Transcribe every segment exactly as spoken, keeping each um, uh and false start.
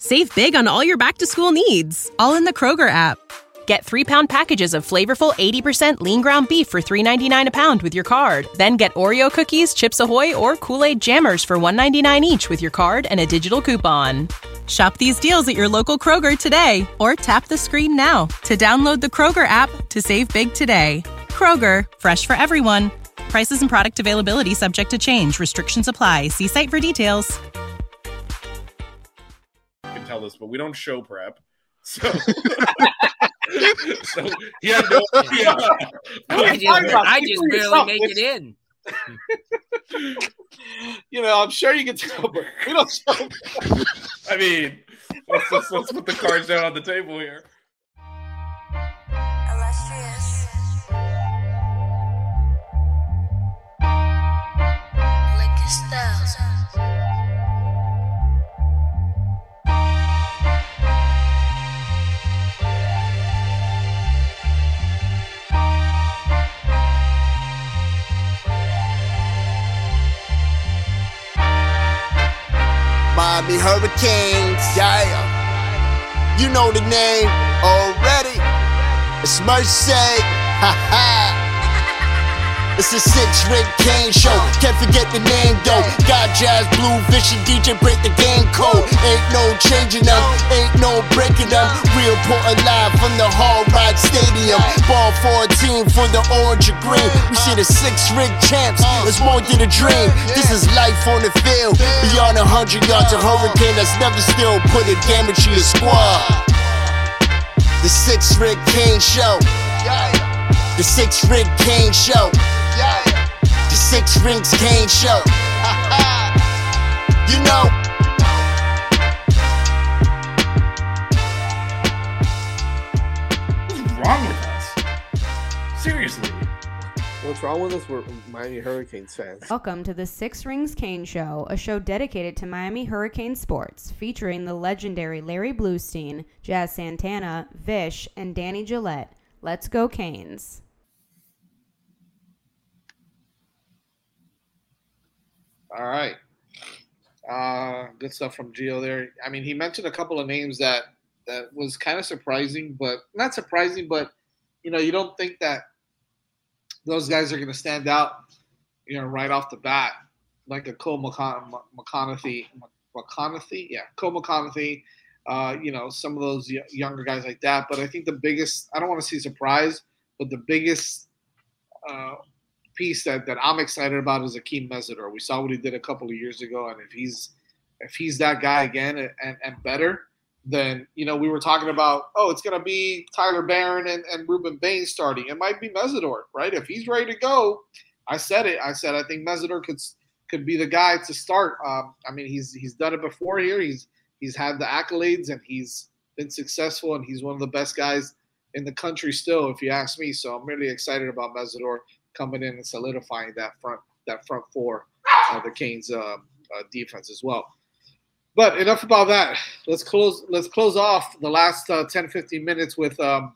Save big on all your back-to-school needs, all in the Kroger app. Get three-pound packages of flavorful eighty percent lean ground beef for three ninety-nine a pound with your card. Then get Oreo cookies, Chips Ahoy, or Kool-Aid Jammers for one ninety-nine each with your card and a digital coupon. Shop these deals at your local Kroger today, or tap the screen now to download the Kroger app to save big today. Kroger, fresh for everyone. Prices and product availability subject to change. Restrictions apply. See site for details. Tell this, but we don't show prep, so so he had no idea. I just, I just barely make it in. You know, I'm sure you can tell, but we don't show prep. I mean, let's, let's let's put the cards down on the table here. Illustrious. Lick Styles. Miami Hurricanes, yeah. You know the name already. It's Mercy, ha ha. It's a six-ring Kane show. Can't forget the name though. Got Jazz, Blue, Vision, D J break the game code. Ain't no changing them, ain't no breaking them. Real Portland live from the Hard Rock Stadium. Ball fourteen for the orange and green. We see the six-ring champs. It's more than a dream. This is life on the field. Beyond a hundred yards, a hurricane that's never still put a damage to your squad. The six-ring Kane show. The six-ring Kane show. The Six Rings Kane show. You know. What's wrong with us? Seriously. What's wrong with us? We're Miami Hurricanes fans. Welcome to the Six Rings Kane Show, a show dedicated to Miami Hurricane sports, featuring the legendary Larry Bluestein, Jazz Santana, Vish, and Danny Gillette. Let's go Canes. All right. Uh, good stuff from Gio there. I mean, he mentioned a couple of names that, that was kind of surprising, but not surprising, but, you know, you don't think that those guys are going to stand out, you know, right off the bat, like a Cole McCon- McConaughey. McConaughey? Yeah, Cole McConaughey, uh, you know, some of those y- younger guys like that. But I think the biggest – I don't want to see surprise, but the biggest uh, – piece that, that I'm excited about is Akeem Mesidor. We saw what he did a couple of years ago, and if he's if he's that guy again and, and better, then, you know, we were talking about, oh, it's going to be Tyler Barron and, and Ruben Bain starting. It might be Mesidor, right? If he's ready to go, I said it. I said I think Mesidor could could be the guy to start. Um, I mean, he's he's done it before here. He's he's had the accolades, and he's been successful, and he's one of the best guys in the country still, if you ask me. So I'm really excited about Mesidor coming in and solidifying that front that front four of the Canes uh, uh, defense as well. But enough about that. Let's close. Let's close off the last uh, ten, fifteen minutes with um,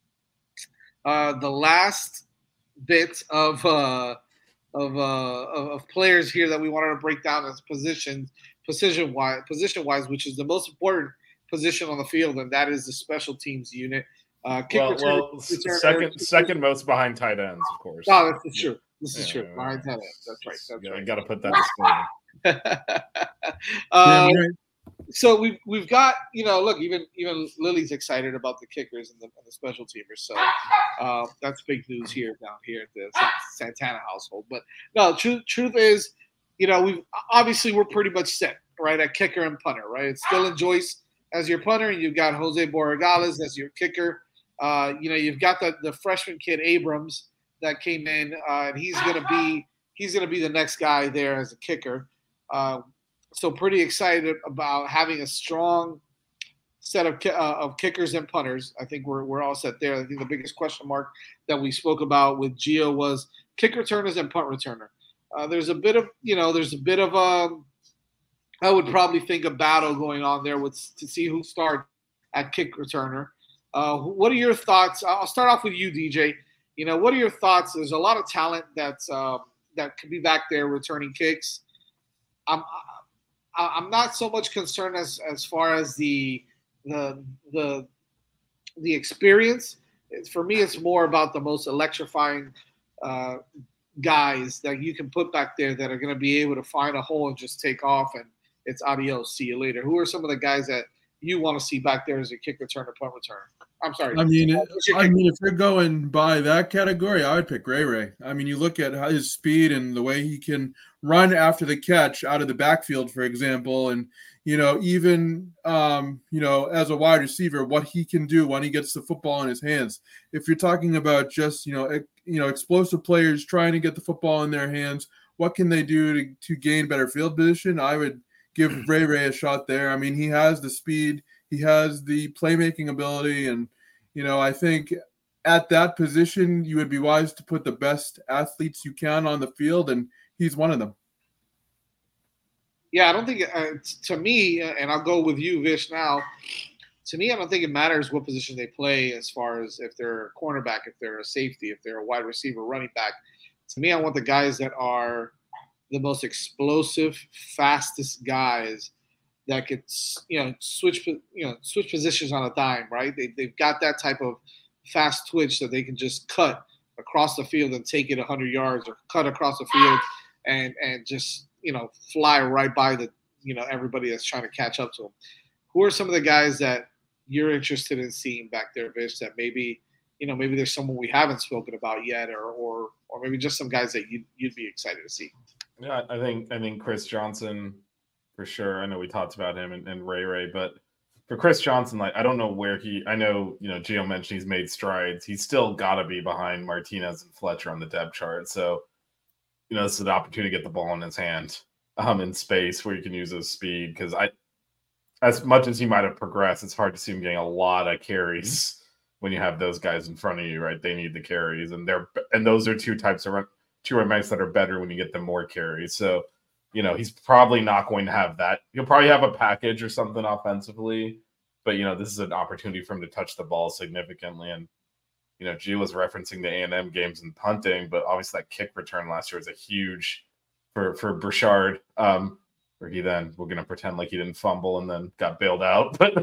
uh, the last bit of uh, of, uh, of players here that we wanted to break down as positions, position wise, position wise, which is the most important position on the field, and that is the special teams unit. Uh, kick well, return, well return, second return, second most behind tight ends, of course. Oh, this is true. This is yeah, true. Behind tight ends. That's right. That's yeah, right. I got to put that disclaimer. uh, yeah, so we've we've got, you know, look, even even Lily's excited about the kickers and the, and the special teamers. So uh, that's big news here down here at the Santana household. But no, truth truth is, you know, we've obviously we're pretty much set, right, at kicker and punter, right? It's Dylan Joyce as your punter, and you've got Jose Borregales as your kicker. Uh, you know, you've got the, the freshman kid Abrams that came in, uh, and he's gonna be he's gonna be the next guy there as a kicker. Uh, so pretty excited about having a strong set of uh, of kickers and punters. I think we're we're all set there. I think the biggest question mark that we spoke about with Gio was kick returners and punt returner. Uh, there's a bit of you know there's a bit of um, I would probably think a battle going on there with to see who starts at kick returner. Uh, what are your thoughts? I'll start off with you, D J. You know, what are your thoughts? There's a lot of talent that's uh, that could be back there returning kicks. I'm I'm not so much concerned as as far as the the the the experience. It's, for me, it's more about the most electrifying uh, guys that you can put back there that are going to be able to find a hole and just take off, and it's adios, see you later. Who are some of the guys that you want to see back there as a kick return or punt return? I'm sorry. I mean, I mean, if you're going by that category, I would pick Ray Ray. I mean, you look at his speed and the way he can run after the catch out of the backfield, for example, and you know, even um, you know, as a wide receiver, what he can do when he gets the football in his hands. If you're talking about just you know, you know, explosive players trying to get the football in their hands, what can they do to, to gain better field position? I would give Ray Ray a shot there. I mean, he has the speed. He has the playmaking ability, and you know, I think at that position you would be wise to put the best athletes you can on the field, and he's one of them. Yeah, I don't think uh, to me, and I'll go with you, Vish. Now, to me, I don't think it matters what position they play as far as if they're a cornerback, if they're a safety, if they're a wide receiver, running back. To me, I want the guys that are the most explosive, fastest guys that could, you know, switch, you know, switch positions on a dime, right? They, they've got that type of fast twitch that they can just cut across the field and take it one hundred yards, or cut across the field and and just, you know, fly right by the, you know, everybody that's trying to catch up to them. Who are some of the guys that you're interested in seeing back there, Vish, that maybe, you know, maybe there's someone we haven't spoken about yet, or or or maybe just some guys that you'd, you'd be excited to see? Yeah, I think I think Chris Johnson for sure. I know we talked about him and, and Ray Ray, but for Chris Johnson, like I don't know where he. I know you know Gio mentioned he's made strides. He's still got to be behind Martinez and Fletcher on the depth chart. So you know this is an opportunity to get the ball in his hand, um, in space where you can use his speed. Because I, as much as he might have progressed, it's hard to see him getting a lot of carries when you have those guys in front of you. Right? They need the carries, and they're and those are two types of two running backs that are better when you get them more carries. So. You know, he's probably not going to have that. He'll probably have a package or something offensively, but, you know, this is an opportunity for him to touch the ball significantly. And, you know, G was referencing the A and M games and punting, but obviously that kick return last year was a huge for, for Burchard, um, where he then, we're going to pretend like he didn't fumble and then got bailed out. But,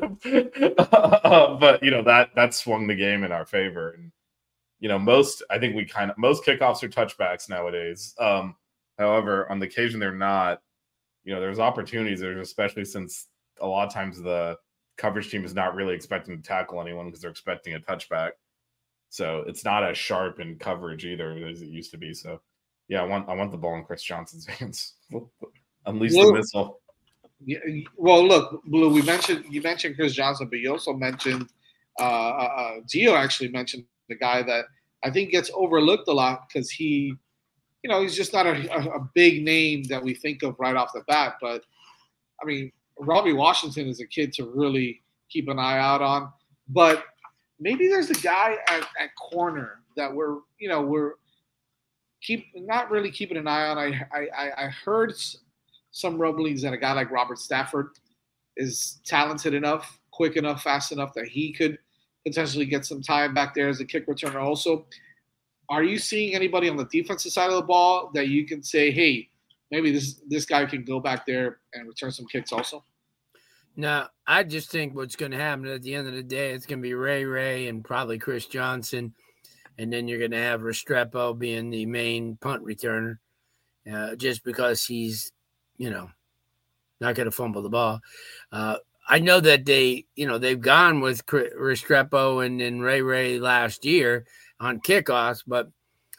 uh, but you know, that, that swung the game in our favor. And, you know, most, I think we kind of, most kickoffs are touchbacks nowadays. Um, However, on the occasion they're not, you know, there's opportunities there, especially since a lot of times the coverage team is not really expecting to tackle anyone because they're expecting a touchback. So it's not as sharp in coverage either as it used to be. So, yeah, I want I want the ball in Chris Johnson's hands. Unleash well, the missile. Yeah, well, look, Blue, we mentioned you mentioned Chris Johnson, but you also mentioned uh, uh, Gio actually mentioned the guy that I think gets overlooked a lot because he – you know, he's just not a, a, a big name that we think of right off the bat. But, I mean, Robbie Washington is a kid to really keep an eye out on. But maybe there's a guy at, at corner that we're, you know, we're keep not really keeping an eye on. I I, I heard some rumblings that a guy like Robert Stafford is talented enough, quick enough, fast enough that he could potentially get some time back there as a kick returner also. Are you seeing anybody on the defensive side of the ball that you can say, hey, maybe this this guy can go back there and return some kicks also? No, I just think what's going to happen at the end of the day, it's going to be Ray Ray and probably Chris Johnson, and then you're going to have Restrepo being the main punt returner uh, just because he's, you know, not going to fumble the ball. Uh, I know that they, you know, they've gone with Restrepo and, and Ray Ray last year on kickoffs, but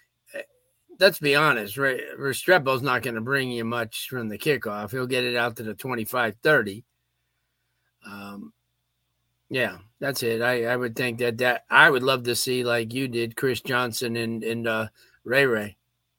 let's be honest, Restrepo's not going to bring you much from the kickoff. He'll get it out to the twenty-five thirty. Um, yeah, that's it. I, I would think that, that I would love to see, like you did, Chris Johnson and, and uh, Ray Ray.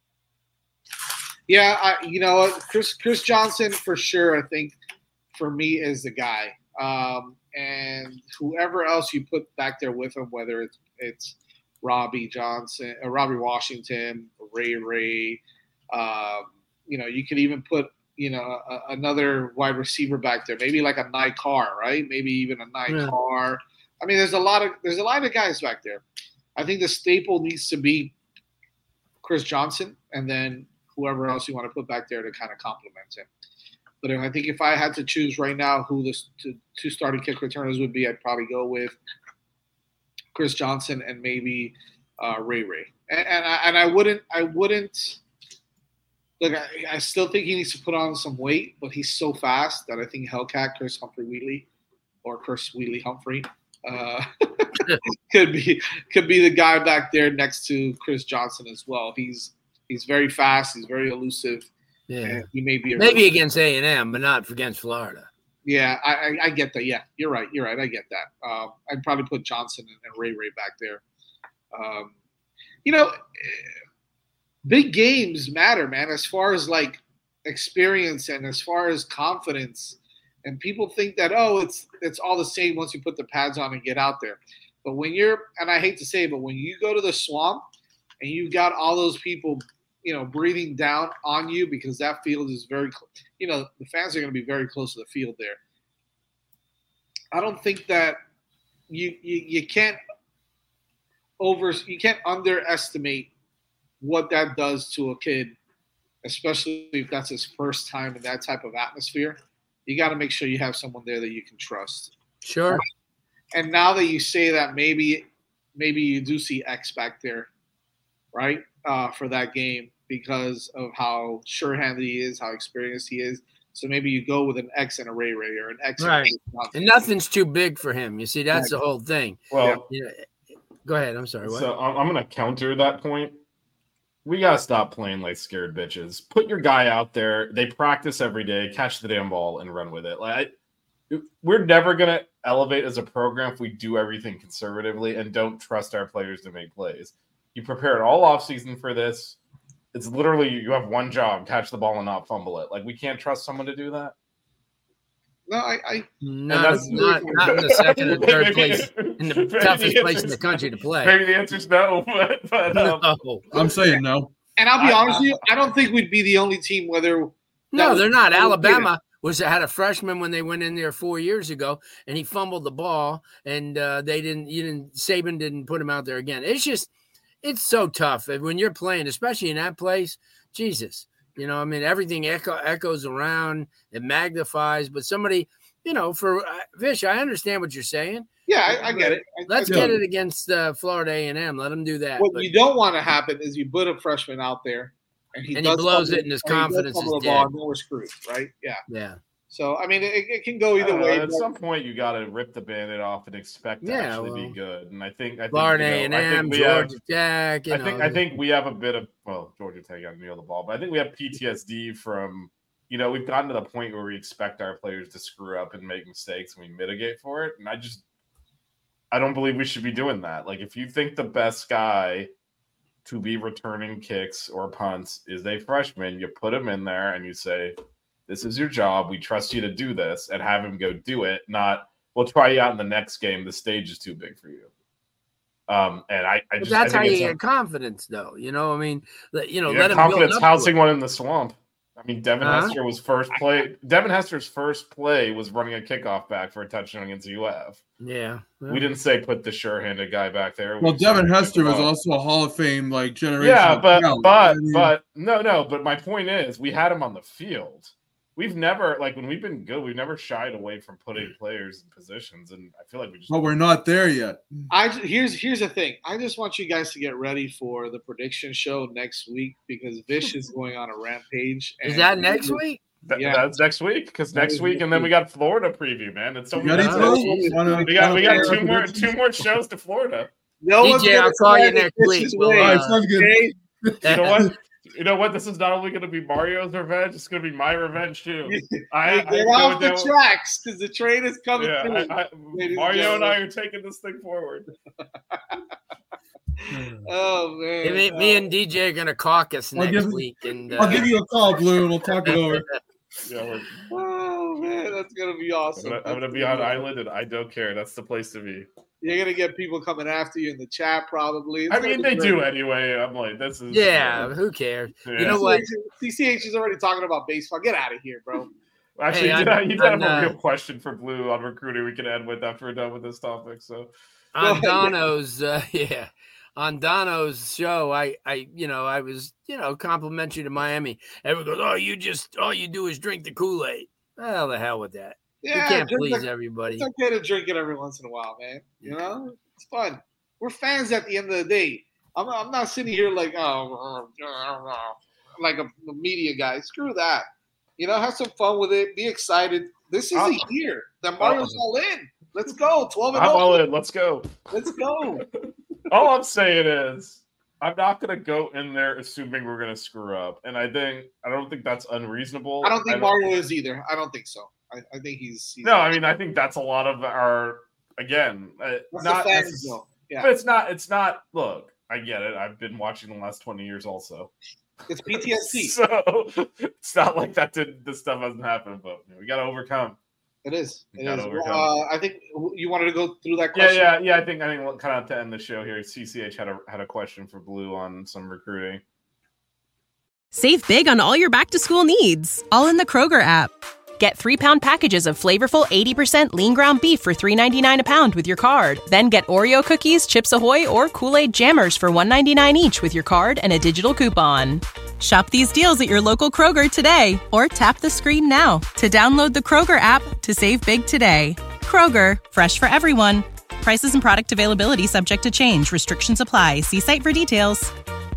Yeah, I, you know, Chris Chris Johnson for sure, I think, for me is the guy. Um, and whoever else you put back there with him, whether it's it's Robbie Johnson, uh, Robbie Washington, Ray Ray. Um, you know, you could even put, you know, a, another wide receiver back there, maybe like a Nye Carr, right? Maybe even a Nye yeah. Carr. I mean, there's a lot of there's a lot of guys back there. I think the staple needs to be Chris Johnson, and then whoever else you want to put back there to kind of complement him. But if, I think if I had to choose right now who the two, two starting kick returners would be, I'd probably go with Chris Johnson and maybe uh, Ray Ray. And, and I and I wouldn't I wouldn't look. I, I still think he needs to put on some weight, but he's so fast that I think Hellcat Chris Humphrey Wheatley or Chris Wheatley Humphrey uh, could be could be the guy back there next to Chris Johnson as well. He's he's very fast. He's very elusive. Yeah, he may be a maybe against A and M, but not against Florida. Yeah, I, I, I get that. Yeah, you're right. You're right. I get that. Um, I'd probably put Johnson and, and Ray Ray back there. Um, you know, big games matter, man, as far as like experience and as far as confidence. And people think that, oh, it's it's all the same once you put the pads on and get out there. But when you're, and I hate to say it, but when you go to the swamp and you got all those people, you know, breathing down on you because that field is very, you know, the fans are going to be very close to the field there. I don't think that you you, you can't over you can't underestimate what that does to a kid, especially if that's his first time in that type of atmosphere. You got to make sure you have someone there that you can trust. Sure. And now that you say that, maybe maybe you do see X back there, right, uh, for that game because of how sure-handed he is, how experienced he is. So maybe you go with an X and a Ray Ray or an X. Right. And, and nothing's too big for him. You see, that's right. The whole thing. Well, you know, go ahead. I'm sorry. What? So I'm going to counter that point. We got to stop playing like scared bitches. Put your guy out there. They practice every day. Catch the damn ball and run with it. Like I, we're never going to elevate as a program if we do everything conservatively and don't trust our players to make plays. You prepared all offseason for this. It's literally you have one job: catch the ball and not fumble it. Like we can't trust someone to do that. No, I, I not, not, not in the second or third place, in the toughest the place in the country to play. Maybe the answer's no, but, but um, no. I'm saying no. And I'll be I, honest with you, I don't think we'd be the only team whether. No, they're not. Alabama was had a freshman when they went in there four years ago, and he fumbled the ball, and uh, they didn't. You didn't. Saban didn't put him out there again. It's just. It's so tough when you're playing, especially in that place. Jesus, you know, I mean, everything echo, echoes around, it magnifies. But somebody, you know, for uh, Vish, I understand what you're saying. Yeah, I, I get it. I, Let's I get it. it against uh, Florida A and M. Let them do that. What but, you don't want to happen is you put a freshman out there, and he, and does he blows fumble, it, and his confidence is dead. Ball, and then we're screwed, right? Yeah. Yeah. So, I mean, it, it can go either way. Know, at but... some point, you got to rip the Band-Aid off and expect to yeah, actually well, be good. And I think, I think Florida you know, A and M, I think we Georgia have, Tech. You I know, think I think we have a bit of well, Georgia Tech got to kneel the ball, but I think we have P T S D from you know we've gotten to the point where we expect our players to screw up and make mistakes, and we mitigate for it. And I just I don't believe we should be doing that. Like, if you think the best guy to be returning kicks or punts is a freshman, you put him in there and you say, this is your job. We trust you to do this, and have him go do it. Not, we'll try you out in the next game. The stage is too big for you. Um, and I, I just that's I how you a, get confidence, though. You know, I mean, you know, you let him confidence build up housing one in the swamp. I mean, Devin uh-huh. Hester was first play. Devin Hester's first play was running a kickoff back for a touchdown against U F. Yeah, well, we didn't say put the sure-handed guy back there. Well, we Devin Hester was also a Hall of Fame like generation. Yeah, but talent. but I mean, but no, no. But my point is, we had him on the field. We've never, like, when we've been good, we've never shied away from putting players in positions, and I feel like we just. But we're not there yet. I here's here's the thing. I just want you guys to get ready for the prediction show next week because Vish is going on a rampage. Is that next week? That, yeah. That's next week because next week, and then we got Florida preview, man. It's so many. We got we got two more two more shows to Florida. No D J, I'll call you next week. All right, sounds good. You know what? You know what? This is not only going to be Mario's revenge; it's going to be my revenge too. I, Get I off the tracks because the train is coming yeah, through. I, I, Mario and I are taking this thing forward. Oh man! Yeah, me, me and D J are going to caucus next give, week, and uh, I'll give you a call, Blue, and we'll talk it over. Yeah, oh man, that's gonna be awesome. I'm gonna, gonna be on island, and I don't care. That's the place to be. You're gonna get people coming after you in the chat, probably. It's I mean, they great. do anyway. I'm like, this is yeah. Uh, who cares? Yeah. You know C C H, what? C C H is already talking about baseball. Get out of here, bro. Actually, hey, you did, you did have uh, a real question for Blue on recruiting. We can end with after we're done with this topic. So on Dono's, uh, yeah. On Dono's show, I, I, you know, I was, you know, complimentary to Miami. Everyone goes, "Oh, you just, all you do is drink the Kool-Aid." Well, the hell with that. Yeah, you can't drink please the- everybody. It's okay to drink it every once in a while, man. You know, it's fun. We're fans at the end of the day. I'm, I'm not sitting here like, oh, like a, a media guy. Screw that. You know, have some fun with it. Be excited. This is I'm- a year that Mario's all in. Let's go. twelve and I'm all oh. in. Let's go. Let's go. All I'm saying is, I'm not going to go in there assuming we're going to screw up, and I think I don't think that's unreasonable. I don't think Mario is either. I don't think so. I, I think he's, he's No, I mean I think that's a lot of our again. Uh, that's not the fans, necess- though. Yeah, But it's not. It's not. Look, I get it. I've been watching the last twenty years also. it's P T S D. So it's not like that. Did this stuff hasn't happened, but you know, we got to overcome. It is. It Gotta is. overcome. Uh, I think you wanted to go through that Yeah, question. yeah, yeah. I think I think we'll kind of to end the show here. C C H had a had a question for Blue on some recruiting. Save big on all your back-to-school needs, all in the Kroger app. Get three-pound packages of flavorful eighty percent lean ground beef for three ninety-nine a pound with your card. Then get Oreo cookies, Chips Ahoy, or Kool-Aid Jammers for one ninety-nine each with your card and a digital coupon. Shop these deals at your local Kroger today, or tap the screen now to download the Kroger app to save big today. Kroger, fresh for everyone. Prices and product availability subject to change. Restrictions apply. See site for details.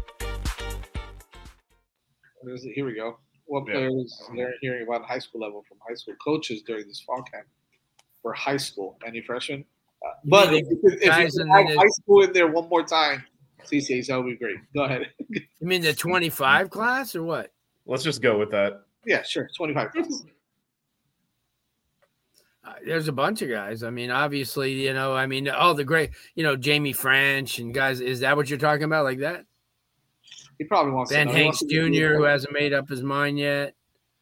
There's- Here we go. What Yeah. players they're hearing about high school level from high school coaches during this fall camp for high school? Any freshmen? Uh, but mean if, if, if guys you in could add the- high school in there one more time, C C H, that would be great. Go ahead. You mean the twenty-five class or what? Let's just go with that. Yeah, sure. twenty-five. Uh, there's a bunch of guys. I mean, obviously, you know, I mean, all the great, you know, Jamie French and guys. Is that what you're talking about, like that? He probably wants Ben to know. He Hanks wants to be- Junior, who hasn't made up his mind yet.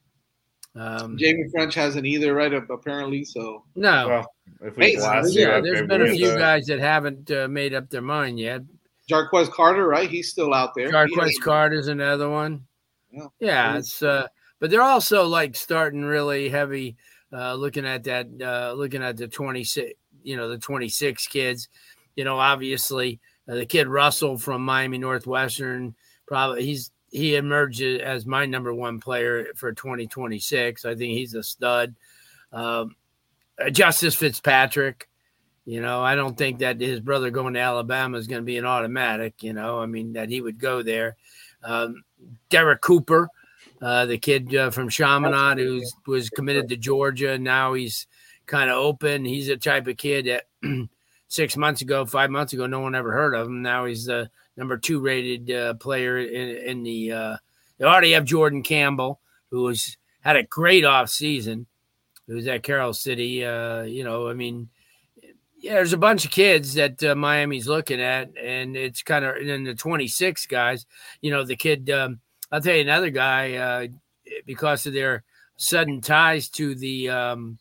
Um, Jamie French hasn't either, right? Apparently, so no, Well, if we Mason, blast you, yeah, I'd there's be been a with few that. guys that haven't uh, made up their mind yet. Jarquez Carter, right? He's still out there. He Jarquez ain't- Carter's another one. Yeah. Yeah, it's uh, but they're also like starting really heavy. Uh, looking at that, uh, looking at the twenty-six, you know, the twenty-six kids. You know, obviously uh, the kid Russell from Miami Northwestern. Probably he's he emerged as my number one player for twenty twenty-six. I think he's a stud. Um, Justice Fitzpatrick. You know, I don't think that his brother going to Alabama is going to be an automatic, you know, I mean, that he would go there. Um, Derek Cooper, uh, the kid uh, from Chaminade who was committed to Georgia. Now he's kind of open. He's a type of kid that six months ago, five months ago, no one ever heard of him. Now he's the number two rated uh, player in, in the uh, – they already have Jordan Campbell, who has had a great offseason, who's at Carroll City. Uh, you know, I mean – yeah, there's a bunch of kids that uh, Miami's looking at, and it's kind of in the twenty-six guys. You know, the kid, um, I'll tell you another guy, uh, because of their sudden ties to the um,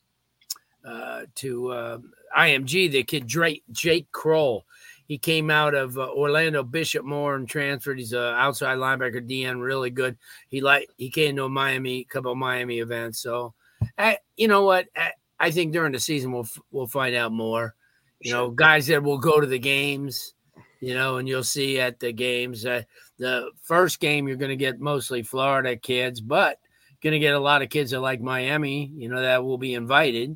uh, to uh, I M G, the kid Drake, Jake Kroll. He came out of uh, Orlando Bishop Moore and transferred. He's an outside linebacker, D N, really good. He like he came to a Miami, couple of Miami events. So, I, you know what? I, I think during the season we'll we'll find out more. You know, guys that will go to the games, you know, and you'll see at the games. Uh, the first game, you're going to get mostly Florida kids, but going to get a lot of kids that like Miami, you know, that will be invited.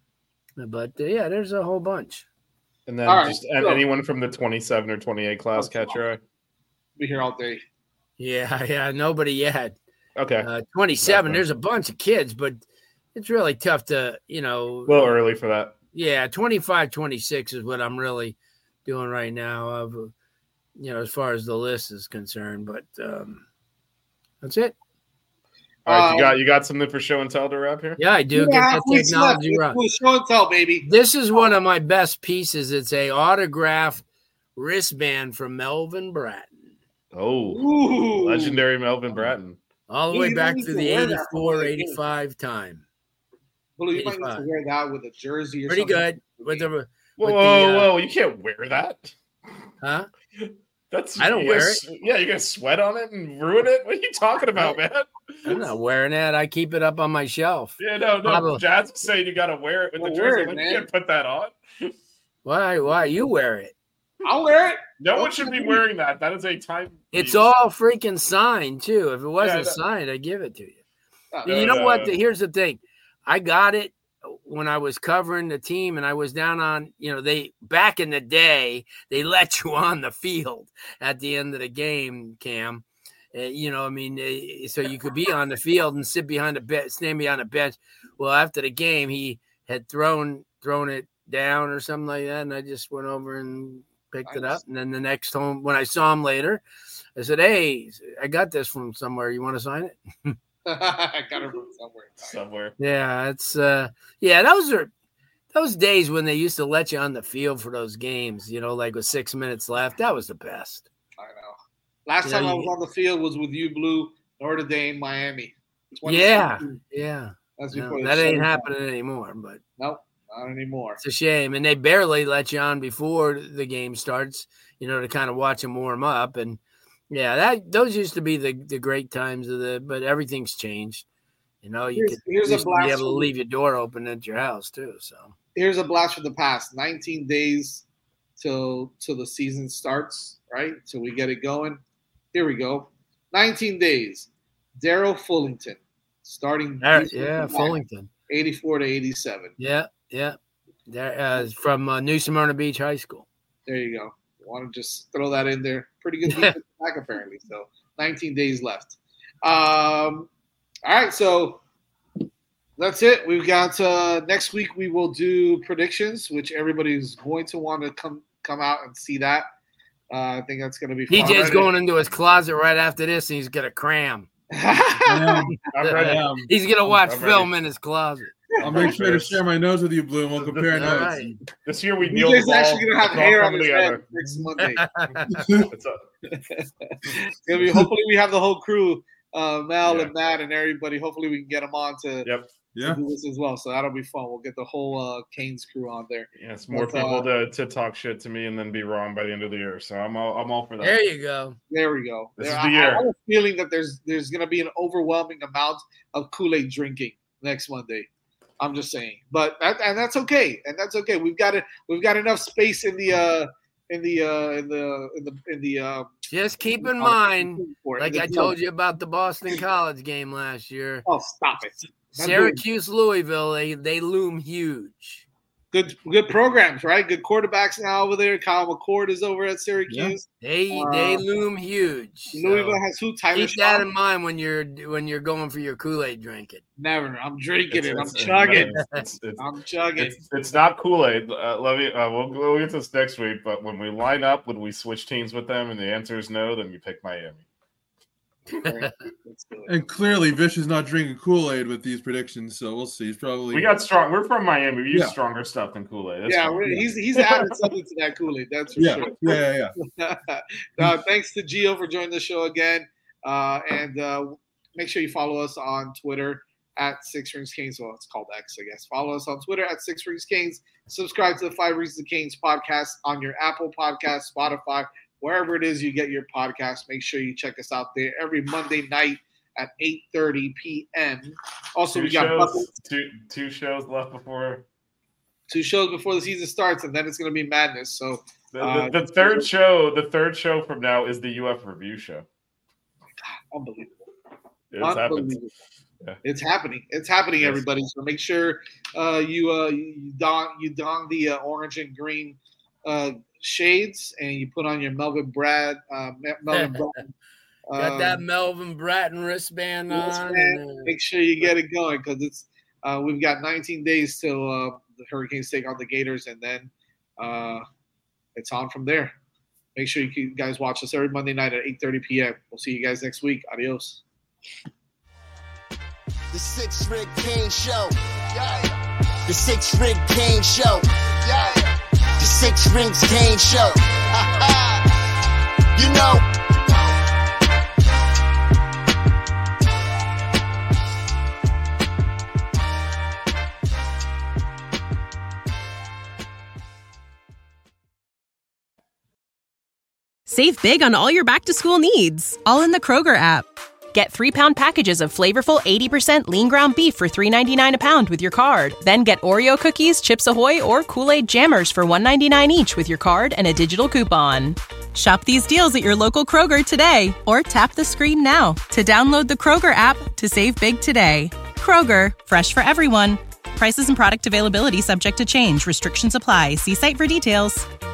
But, uh, yeah, there's a whole bunch. And then All right, just so- anyone from the twenty-seven or twenty-eight class catch your eye. Be here all day. Yeah, yeah, nobody yet. Okay. Uh, twenty-seven, Okay. there's a bunch of kids, but it's really tough to, you know. A little early for that. Yeah, twenty-five, twenty-six is what I'm really doing right now, of, you know, as far as the list is concerned. But um, that's it. All right, you Um, got you got something for show and tell to wrap here? Yeah, I do. Yeah, Get that we slept. technology Let's right. do a show and tell, baby. This is one of my best pieces. It's a autographed wristband from Melvin Bratton, Oh, Ooh. legendary Melvin Bratton. all the You way back need to to the wear that for eighty-four, the game. eighty-five time. Blue, you might need to eighty-five. wear that with a jersey or Pretty something. good. With the, Whoa, With the, whoa, uh, whoa! You can't wear that. huh? That's I don't you wear gonna it. s- Yeah, you're gonna sweat on it and ruin it. What are you talking about, man? I'm not wearing that. I keep it up on my shelf. Yeah, no, no. Probably. Jazz was saying you gotta wear it with Well, the wear jersey. it, Like, man. you can't put that on. Why? Why you wear it? I'll wear it. No Don't one should be you- wearing that. That is a time. It's piece. all freaking signed too. If it wasn't Yeah, I know. signed, I'd give it to you. Uh, And you know what? Uh, The- Here's the thing. I got it when I was covering the team, and I was down on, you know, they back in the day, they let you on the field at the end of the game, Cam. Uh, you know, I mean, uh, so you could be on the field and sit behind a bench, stand behind a bench. Well, after the game, he had thrown thrown it down or something like that, and I just went over and picked it up. And then the next home, when I saw him later, I said, "Hey, I got this from somewhere. You want to sign it?" I got it from somewhere. Somewhere. Yeah, it's uh, yeah. Those are those days when they used to let you on the field for those games. You know, like with six minutes left. That was the best. I know. Last Yeah, time I you- was on the field was with you, Blue, Notre Dame, Miami. Yeah, twenty sixteen. yeah. That's No, before the that ain't shutdown. happening anymore. But Nope, not anymore. it's a shame, and they barely let you on before the game starts. You know, to kind of watch them warm up, and yeah, that those used to be the, the great times of the. But everything's changed. You know, you Here's- could here's a used to be able to blasphemy. leave your door open at your house too. So Here's a blast from the past. nineteen days till till the season starts, right? Till we get it going. Here we go. nineteen days. Daryl Fullington starting There- yeah, Fullington. eighty-four to eighty-seven. Yeah, yeah. There, uh, from uh, New Smyrna Beach High School. There you go. Want to just throw that in there. Pretty good defensive back apparently. So nineteen days left. Um, all right, so that's it. We've got uh, next week. We will do predictions, which everybody's going to want to come come out and see that. Uh, I think that's going to be fun. D J's going into his closet right after this, and he's gonna cram. Yeah, I'm ready. um, He's gonna watch I'm film ready. in his closet. I'll make sure to share my notes with you, Blue, and we'll compare All notes. right. This year we D kneel the J's ball. actually going to have It's all hair on coming his together. head next Monday. It's a- It's gonna be, hopefully, we have the whole crew, uh, Mel Yeah. and Matt and everybody. Hopefully, we can get them on to, Yep. Yeah. to do this as well. So that'll be fun. We'll get the whole uh, Canes crew on there. Yes, more But, uh, people to, to talk shit to me and then be wrong by the end of the year. So I'm all I'm all for that. There you go. There we go. This There- is the I, year. I have a feeling that there's there's going to be an overwhelming amount of Kool-Aid drinking next Monday. I'm just saying, but that, and that's okay, and that's okay. We've got it. We've got enough space in the uh, in the uh, in the in the in the. Uh, Just keep in uh, mind, for it, like in the I told you about the Boston College game last year. Oh, stop it! Not doing- Syracuse, Louisville, they they loom huge. Good, good programs, right? Good quarterbacks now over there. Kyle McCord is over at Syracuse. They Uh, they loom huge. Louisville So has who? Tyler keep that Shaw? in mind when you're when you're going for your Kool-Aid drinking. Never. I'm drinking it. I'm It's- chugging. It's, it's, it's, I'm chugging. it's, it's not Kool-Aid. Uh, let me. Uh, we'll, we'll get to this next week. But when we line up, when we switch teams with them, and the answer is no, then you pick Miami. Let's do it. And clearly, Vish is not drinking Kool-Aid with these predictions, so we'll see. He's probably We got strong. We're from Miami. We use Yeah. stronger stuff than Kool-Aid. That's Yeah, fine. we're, he's he's added something to that Kool-Aid. That's for yeah, sure. yeah, yeah, yeah. uh, thanks to Gio for joining the show again. Uh, and uh, make sure you follow us on Twitter at Six Rings Canes. Well, it's called X, I guess. Follow us on Twitter at Six Rings Canes. Subscribe to the Five Reasons of Canes podcast on your Apple Podcast, Spotify, wherever it is you get your podcast. Make sure you check us out there every Monday night at eight thirty p.m. Also, Two we got shows. buckets. Two two shows left before Two shows before the season starts, and then it's going to be madness. So, the, Uh, the, the third show. The third show from now is the U F review show. unbelievable. It's happened. Unbelievable. Yeah. It's happening. It's happening, Yes. everybody. So make sure uh, you uh, you don you don the uh, orange and green uh, shades, and you put on your Melvin Brad uh, Me- Melvin Bratton. Got um, that Melvin Bratton wristband on. wristband. and, uh, Make sure you get it going because it's uh, we've got nineteen days till uh, the Hurricanes take on the Gators, and then uh, it's on from there. Make sure you guys watch us every Monday night at eight thirty p.m. We'll see you guys next week. Adios. The Six Rig Kane Show. Yeah. The Six Rig Kane Show. Yeah. The Six Rings Kane Show. You know. Save big on all your back-to-school needs, all in the Kroger app. Get three-pound packages of flavorful eighty percent lean ground beef for three ninety-nine a pound with your card. Then get Oreo cookies, Chips Ahoy, or Kool-Aid Jammers for one ninety-nine each with your card and a digital coupon. Shop these deals at your local Kroger today, or tap the screen now to download the Kroger app to save big today. Kroger, fresh for everyone. Prices and product availability subject to change. Restrictions apply. See site for details.